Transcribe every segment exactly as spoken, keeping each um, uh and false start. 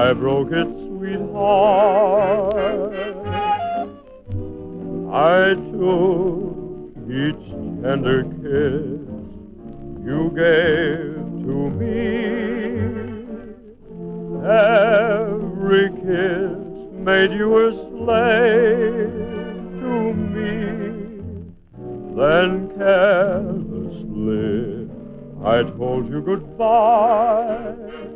I broke its sweetheart. I took each tender kiss you gave to me. Every kiss made you a slave to me. Then carelessly I told you goodbye.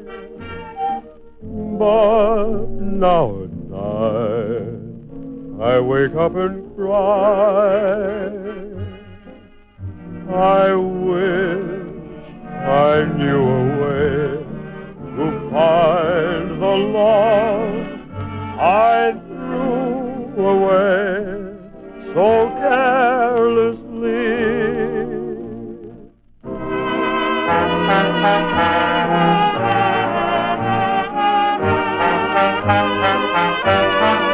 But now at night I wake up and cry. I wish I knew a way to find the love I threw away so carelessly. Thank you.